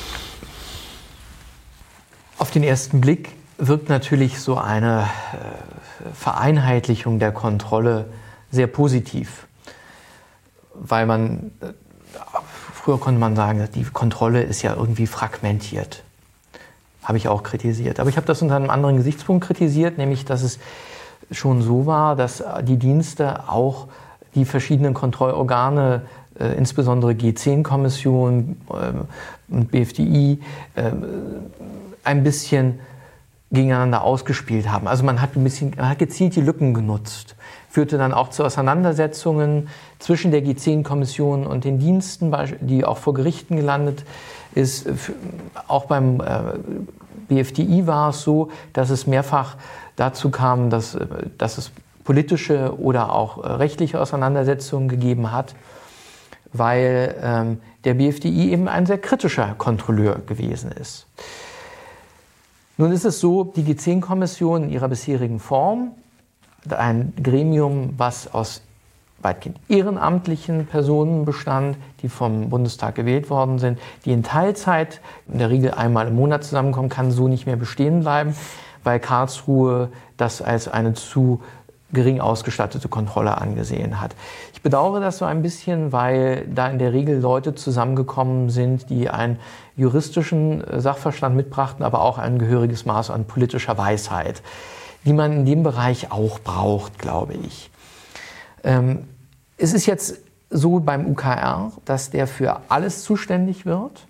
Auf den ersten Blick wirkt natürlich so eine Vereinheitlichung der Kontrolle sehr positiv, weil man, früher konnte man sagen, die Kontrolle ist ja irgendwie fragmentiert. Habe ich auch kritisiert. Aber ich habe das unter einem anderen Gesichtspunkt kritisiert, nämlich dass es schon so war, dass die Dienste auch die verschiedenen Kontrollorgane, äh, insbesondere G zehn Kommission äh, und B F D I, äh, ein bisschen gegeneinander ausgespielt haben. Also man hat ein bisschen, man hat gezielt die Lücken genutzt, führte dann auch zu Auseinandersetzungen zwischen der G zehn Kommission und den Diensten, die auch vor Gerichten gelandet ist. Auch beim B F D I war es so, dass es mehrfach dazu kam, dass, dass es politische oder auch rechtliche Auseinandersetzungen gegeben hat, weil ähm, der B F D I eben ein sehr kritischer Kontrolleur gewesen ist. Nun ist es so, die G zehn Kommission in ihrer bisherigen Form, ein Gremium, was aus weitgehend ehrenamtlichen Personen bestand, die vom Bundestag gewählt worden sind, die in Teilzeit, in der Regel einmal im Monat zusammenkommen, kann so nicht mehr bestehen bleiben, weil Karlsruhe das als eine zu gering ausgestattete Kontrolle angesehen hat. Ich bedauere das so ein bisschen, weil da in der Regel Leute zusammengekommen sind, die einen juristischen Sachverstand mitbrachten, aber auch ein gehöriges Maß an politischer Weisheit, die man in dem Bereich auch braucht, glaube ich. Ähm, es ist jetzt so beim U K R, dass der für alles zuständig wird,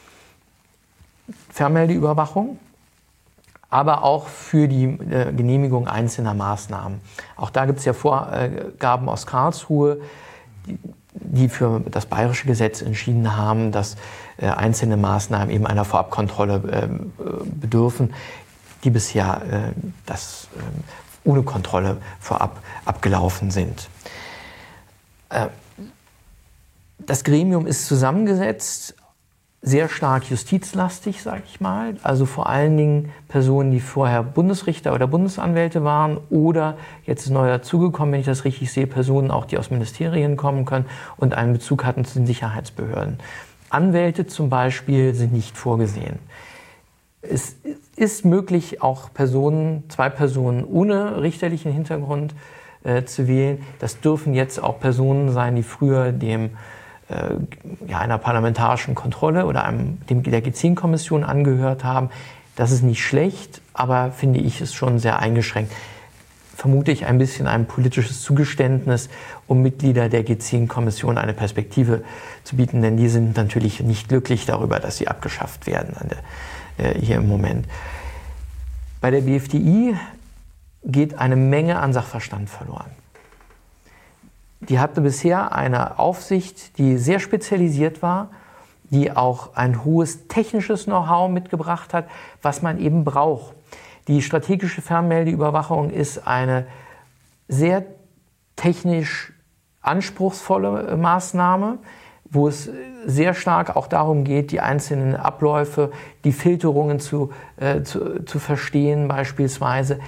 Fernmeldeüberwachung, aber auch für die äh, Genehmigung einzelner Maßnahmen. Auch da gibt es ja Vorgaben aus Karlsruhe, die, die für das bayerische Gesetz entschieden haben, dass äh, einzelne Maßnahmen eben einer Vorabkontrolle äh, bedürfen, die bisher äh, das, äh, ohne Kontrolle vorab abgelaufen sind. Äh, das Gremium ist zusammengesetzt, sehr stark justizlastig, sage ich mal. Also vor allen Dingen Personen, die vorher Bundesrichter oder Bundesanwälte waren oder jetzt ist neu dazugekommen, wenn ich das richtig sehe, Personen auch, die aus Ministerien kommen können und einen Bezug hatten zu den Sicherheitsbehörden. Anwälte zum Beispiel sind nicht vorgesehen. Es ist möglich, auch Personen, zwei Personen ohne richterlichen Hintergrund äh, zu wählen. Das dürfen jetzt auch Personen sein, die früher dem Ja, einer parlamentarischen Kontrolle oder einem, dem, der G zehn Kommission angehört haben. Das ist nicht schlecht, aber finde ich es schon sehr eingeschränkt. Vermute ich ein bisschen ein politisches Zugeständnis, um Mitglieder der G zehn Kommission eine Perspektive zu bieten, denn die sind natürlich nicht glücklich darüber, dass sie abgeschafft werden an der, äh, hier im Moment. Bei der B F D I geht eine Menge an Sachverstand verloren. Die hatte bisher eine Aufsicht, die sehr spezialisiert war, die auch ein hohes technisches Know-how mitgebracht hat, was man eben braucht. Die strategische Fernmeldeüberwachung ist eine sehr technisch anspruchsvolle Maßnahme, wo es sehr stark auch darum geht, die einzelnen Abläufe, die Filterungen zu, äh, zu, zu verstehen beispielsweise.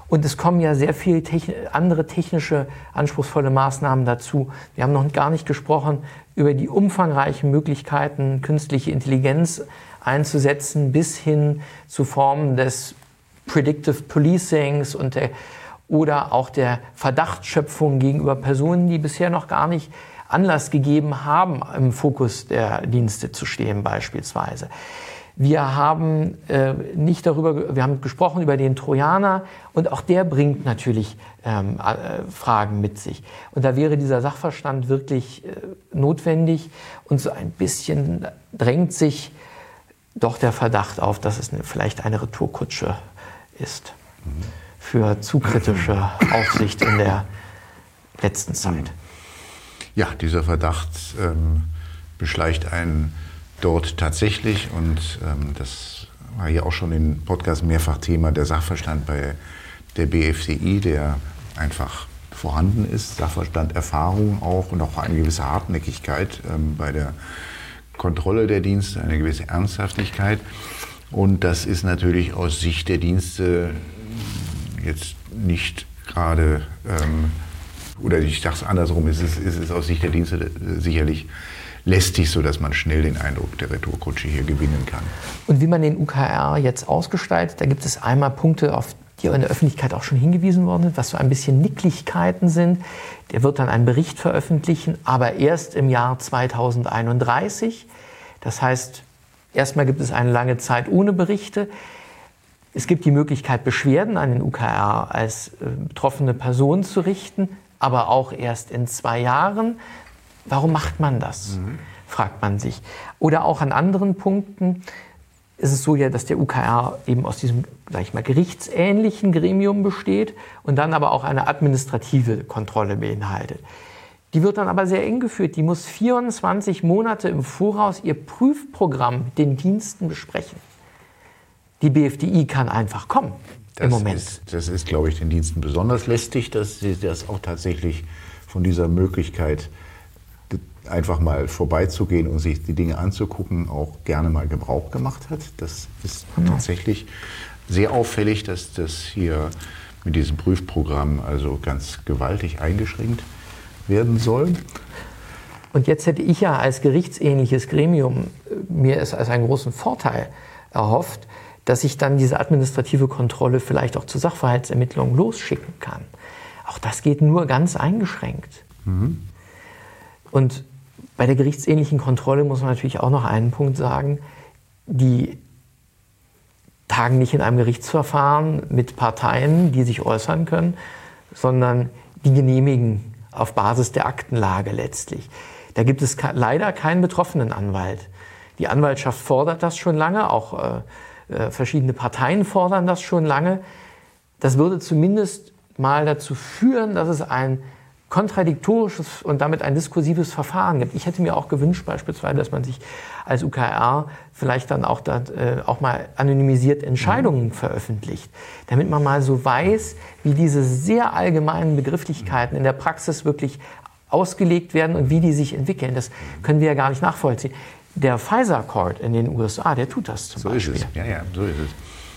Und es kommen ja sehr viele techn- andere technische, anspruchsvolle Maßnahmen dazu. Wir haben noch gar nicht gesprochen über die umfangreichen Möglichkeiten, künstliche Intelligenz einzusetzen, bis hin zu Formen des Predictive Policings und der, oder auch der Verdachtsschöpfung gegenüber Personen, die bisher noch gar nicht Anlass gegeben haben, im Fokus der Dienste zu stehen beispielsweise. Wir haben äh, nicht darüber, wir haben gesprochen über den Trojaner und auch der bringt natürlich ähm, äh, Fragen mit sich. Und da wäre dieser Sachverstand wirklich äh, notwendig und so ein bisschen drängt sich doch der Verdacht auf, dass es eine, vielleicht eine Retourkutsche ist für zu kritische Aufsicht in der letzten Zeit. Ja, dieser Verdacht ähm, beschleicht einen dort tatsächlich und ähm, das war ja auch schon im Podcast mehrfach Thema, der Sachverstand bei der B F C I, der einfach vorhanden ist, Sachverstand, Erfahrung auch und auch eine gewisse Hartnäckigkeit ähm, bei der Kontrolle der Dienste, eine gewisse Ernsthaftigkeit. Und das ist natürlich aus Sicht der Dienste jetzt nicht gerade, ähm, oder ich sage es andersrum, es ist, es ist aus Sicht der Dienste sicherlich lästig, sodass man schnell den Eindruck der Retourkutsche hier gewinnen kann. Und wie man den U K R jetzt ausgestaltet, da gibt es einmal Punkte, auf die in der Öffentlichkeit auch schon hingewiesen worden sind, was so ein bisschen Nicklichkeiten sind. Der wird dann einen Bericht veröffentlichen, aber erst im Jahr zweitausendeinunddreißig. Das heißt, erstmal gibt es eine lange Zeit ohne Berichte. Es gibt die Möglichkeit, Beschwerden an den U K R als äh, betroffene Person zu richten, aber auch erst in zwei Jahren. Warum macht man das, mhm. fragt man sich. Oder auch an anderen Punkten ist es so, ja, dass der U K R eben aus diesem, sag ich mal, gerichtsähnlichen Gremium besteht und dann aber auch eine administrative Kontrolle beinhaltet. Die wird dann aber sehr eng geführt. Die muss vierundzwanzig Monate im Voraus ihr Prüfprogramm mit den Diensten besprechen. Die B F D I kann einfach kommen das im Moment. Ist, das ist, glaube ich, den Diensten besonders lästig, dass sie das auch tatsächlich von dieser Möglichkeit, einfach mal vorbeizugehen und sich die Dinge anzugucken, auch gerne mal Gebrauch gemacht hat. Das ist genau. tatsächlich sehr auffällig, dass das hier mit diesem Prüfprogramm also ganz gewaltig eingeschränkt werden soll. Und jetzt hätte ich ja als gerichtsähnliches Gremium mir es als einen großen Vorteil erhofft, dass ich dann diese administrative Kontrolle vielleicht auch zur Sachverhaltsermittlung losschicken kann. Auch das geht nur ganz eingeschränkt. Mhm. Und bei der gerichtsähnlichen Kontrolle muss man natürlich auch noch einen Punkt sagen, die tagen nicht in einem Gerichtsverfahren mit Parteien, die sich äußern können, sondern die genehmigen auf Basis der Aktenlage letztlich. Da gibt es leider keinen betroffenen Anwalt. Die Anwaltschaft fordert das schon lange, auch äh, verschiedene Parteien fordern das schon lange. Das würde zumindest mal dazu führen, dass es ein kontradiktorisches und damit ein diskursives Verfahren gibt. Ich hätte mir auch gewünscht beispielsweise, dass man sich als U K R vielleicht dann auch, da, äh, auch mal anonymisiert Entscheidungen mhm. veröffentlicht, damit man mal so weiß, wie diese sehr allgemeinen Begrifflichkeiten in der Praxis wirklich ausgelegt werden und wie die sich entwickeln. Das können wir ja gar nicht nachvollziehen. Der Pfizer Court in den U S A, der tut das zum so Beispiel. Ist es. Ja, ja, so ist es.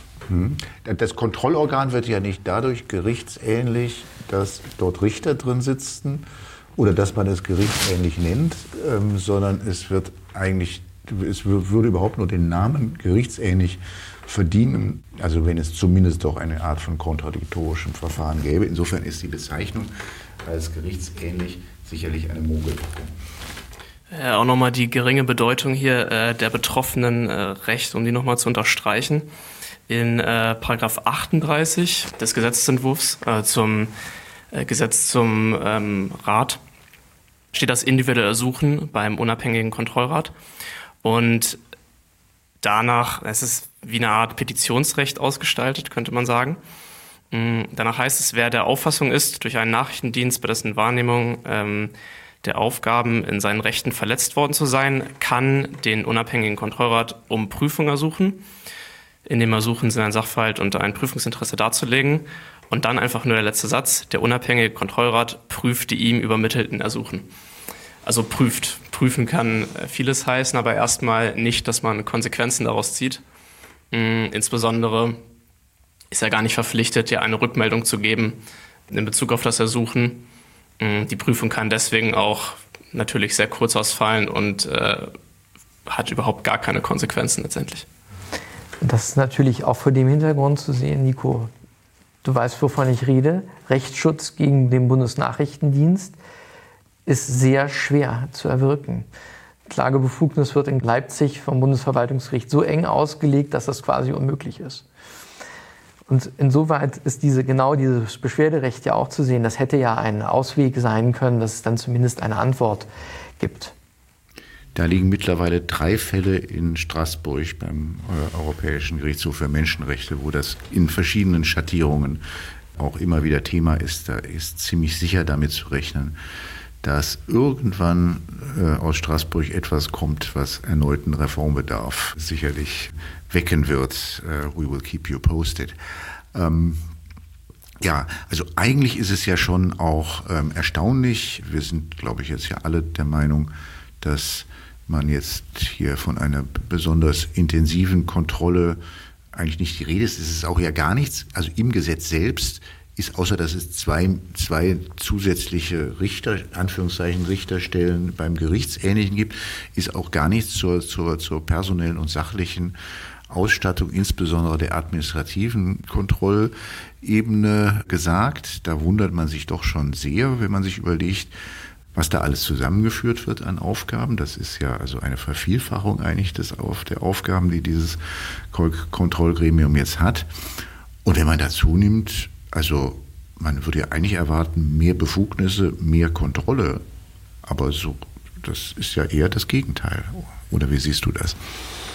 Das Kontrollorgan wird ja nicht dadurch gerichtsähnlich, dass dort Richter drin sitzen oder dass man es gerichtsähnlich nennt, ähm, sondern es wird eigentlich, es würde überhaupt nur den Namen gerichtsähnlich verdienen, also wenn es zumindest doch eine Art von kontradiktorischem Verfahren gäbe. Insofern ist die Bezeichnung als gerichtsähnlich sicherlich eine Mogelpackung. Äh, auch nochmal die geringe Bedeutung hier äh, der betroffenen äh, Recht, um die nochmal zu unterstreichen. In äh, Paragraph achtunddreißig des Gesetzentwurfs äh, zum äh, Gesetz zum ähm, Rat steht das individuelle Ersuchen beim unabhängigen Kontrollrat. Und danach, es ist wie eine Art Petitionsrecht ausgestaltet, könnte man sagen. Mhm. Danach heißt es, wer der Auffassung ist, durch einen Nachrichtendienst bei dessen Wahrnehmung ähm, der Aufgaben in seinen Rechten verletzt worden zu sein, kann den unabhängigen Kontrollrat um Prüfung ersuchen. In dem Ersuchen sind ein Sachverhalt und ein Prüfungsinteresse darzulegen. Und dann einfach nur der letzte Satz, der unabhängige Kontrollrat prüft die ihm übermittelten Ersuchen. Also prüft. Prüfen kann vieles heißen, aber erstmal nicht, dass man Konsequenzen daraus zieht. Insbesondere ist er gar nicht verpflichtet, dir eine Rückmeldung zu geben in Bezug auf das Ersuchen. Die Prüfung kann deswegen auch natürlich sehr kurz ausfallen und äh, hat überhaupt gar keine Konsequenzen letztendlich. Das ist natürlich auch vor dem Hintergrund zu sehen, Nico, du weißt, wovon ich rede. Rechtsschutz gegen den Bundesnachrichtendienst ist sehr schwer zu erwirken. Klagebefugnis wird in Leipzig vom Bundesverwaltungsgericht so eng ausgelegt, dass das quasi unmöglich ist. Und insoweit ist diese, genau dieses Beschwerderecht ja auch zu sehen. Das hätte ja ein Ausweg sein können, dass es dann zumindest eine Antwort gibt. Da liegen mittlerweile drei Fälle in Straßburg beim äh, Europäischen Gerichtshof für Menschenrechte, wo das in verschiedenen Schattierungen auch immer wieder Thema ist. Da ist ziemlich sicher damit zu rechnen, dass irgendwann äh, aus Straßburg etwas kommt, was erneuten Reformbedarf sicherlich wecken wird. Uh, we will keep you posted. Ähm, ja, also eigentlich ist es ja schon auch ähm, erstaunlich. Wir sind, glaube ich, jetzt ja alle der Meinung, dass man jetzt hier von einer besonders intensiven Kontrolle eigentlich nicht die Rede ist. Es ist auch ja gar nichts. Also im Gesetz selbst ist, außer dass es zwei, zwei zusätzliche Richter, Anführungszeichen Richterstellen beim Gerichtsähnlichen gibt, ist auch gar nichts zur, zur, zur personellen und sachlichen Ausstattung, insbesondere der administrativen Kontrollebene gesagt. Da wundert man sich doch schon sehr, wenn man sich überlegt, was da alles zusammengeführt wird an Aufgaben. Das ist ja also eine Vervielfachung eigentlich des, auf der Aufgaben, die dieses Kontrollgremium jetzt hat. Und wenn man dazu nimmt, also man würde ja eigentlich erwarten, mehr Befugnisse, mehr Kontrolle. Aber so, das ist ja eher das Gegenteil. Oder wie siehst du das?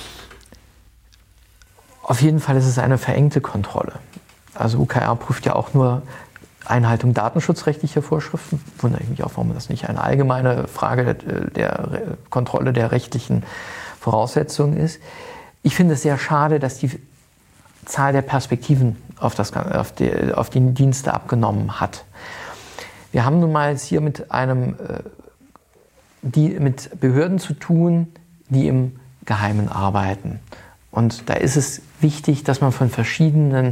Auf jeden Fall ist es eine verengte Kontrolle. Also U K R prüft ja auch nur Einhaltung datenschutzrechtlicher Vorschriften. Wundere ich mich auch, warum das nicht eine allgemeine Frage der, der Kontrolle der rechtlichen Voraussetzungen ist. Ich finde es sehr schade, dass die Zahl der Perspektiven auf, das, auf, die, auf die Dienste abgenommen hat. Wir haben nun mal hier mit, einem, die, mit Behörden zu tun, die im Geheimen arbeiten. Und da ist es wichtig, dass man von verschiedenen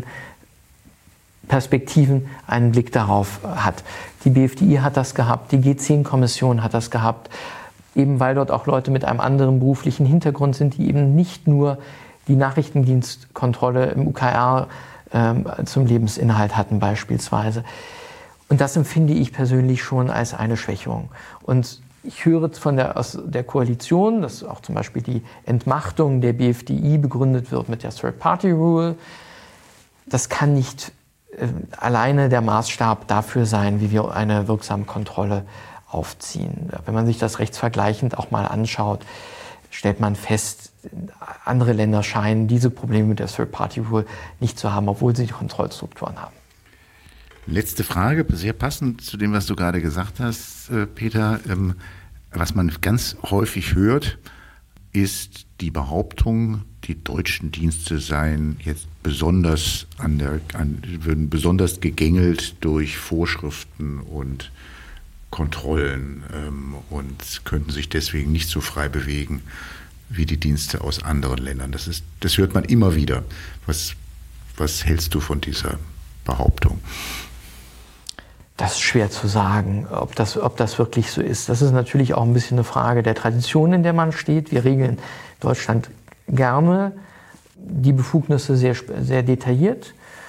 Perspektiven einen Blick darauf hat. Die B F D I hat das gehabt, die G zehn Kommission hat das gehabt, eben weil dort auch Leute mit einem anderen beruflichen Hintergrund sind, die eben nicht nur die Nachrichtendienstkontrolle im U K R ähm, zum Lebensinhalt hatten beispielsweise. Und das empfinde ich persönlich schon als eine Schwächung. Und ich höre von der, aus der Koalition, dass auch zum Beispiel die Entmachtung der B F D I begründet wird mit der Third-Party-Rule. Das kann nicht äh, alleine der Maßstab dafür sein, wie wir eine wirksame Kontrolle aufziehen. Wenn man sich das rechtsvergleichend auch mal anschaut, stellt man fest, andere Länder scheinen diese Probleme mit der Third-Party-Rule nicht zu haben, obwohl sie die Kontrollstrukturen haben. Letzte Frage, sehr passend zu dem, was du gerade gesagt hast, Peter. Was man ganz häufig hört, ist die Behauptung, die deutschen Dienste seien jetzt besonders an der, an, würden besonders gegängelt durch Vorschriften und Kontrollen ähm, und könnten sich deswegen nicht so frei bewegen wie die Dienste aus anderen Ländern. Das ist, das hört man immer wieder. Was, was hältst du von dieser Behauptung? Das ist schwer zu sagen, ob das, ob das wirklich so ist. Das ist natürlich auch ein bisschen eine Frage der Tradition, in der man steht. Wir regeln in Deutschland gerne die Befugnisse sehr, sehr detailliert.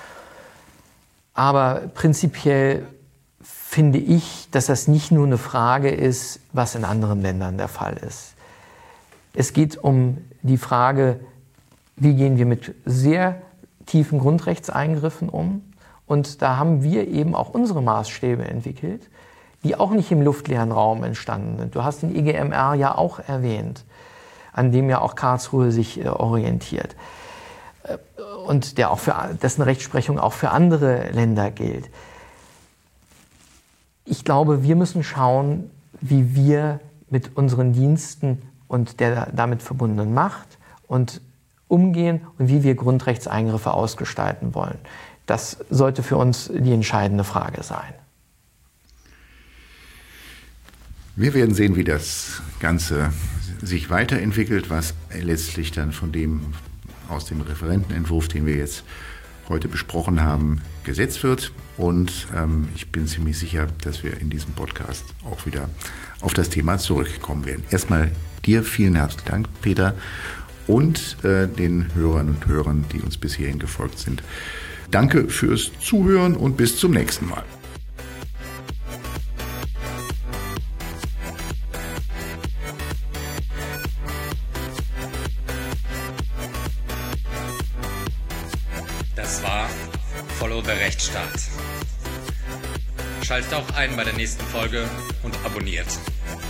Aber prinzipiell finde ich, dass das nicht nur eine Frage ist, was in anderen Ländern der Fall ist. Es geht um die Frage, wie gehen wir mit sehr tiefen Grundrechtseingriffen um? Und da haben wir eben auch unsere Maßstäbe entwickelt, die auch nicht im luftleeren Raum entstanden sind. Du hast den E G M R ja auch erwähnt, an dem ja auch Karlsruhe sich äh, orientiert. Und der auch für, dessen Rechtsprechung auch für andere Länder gilt. Ich glaube, wir müssen schauen, wie wir mit unseren Diensten und der damit verbundenen Macht und umgehen und wie wir Grundrechtseingriffe ausgestalten wollen. Das sollte für uns die entscheidende Frage sein. Wir werden sehen, wie das Ganze sich weiterentwickelt, was letztlich dann von dem aus dem Referentenentwurf, den wir jetzt heute besprochen haben, gesetzt wird. Und ähm, ich bin ziemlich sicher, dass wir in diesem Podcast auch wieder auf das Thema zurückkommen werden. Erstmal dir vielen herzlichen Dank, Peter, und äh, den Hörern und Hörern, die uns bis hierhin gefolgt sind. Danke fürs Zuhören und bis zum nächsten Mal. Das war Follow the Rechtsstaat. Schaltet auch ein bei der nächsten Folge und abonniert.